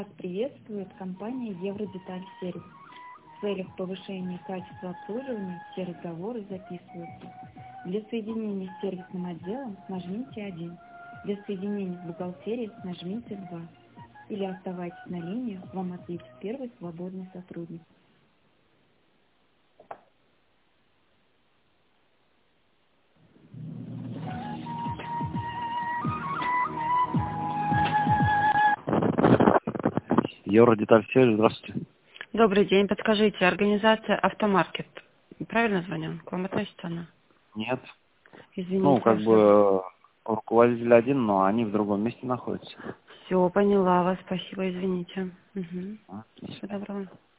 Вас приветствует компания Евродеталь Сервис. В целях повышения качества обслуживания все разговоры записываются. Для соединения с сервисным отделом нажмите 1. Для соединения с бухгалтерией нажмите 2. Или оставайтесь на линии, вам ответит первый свободный сотрудник. Евродеталь сервис, здравствуйте. Добрый день. Подскажите, организация «Автомаркет». Правильно звоню? К вам относится она? Нет. Извините, Руководитель один, но они в другом месте находятся. Все, поняла вас. Спасибо, извините. Угу. А, Всего доброго.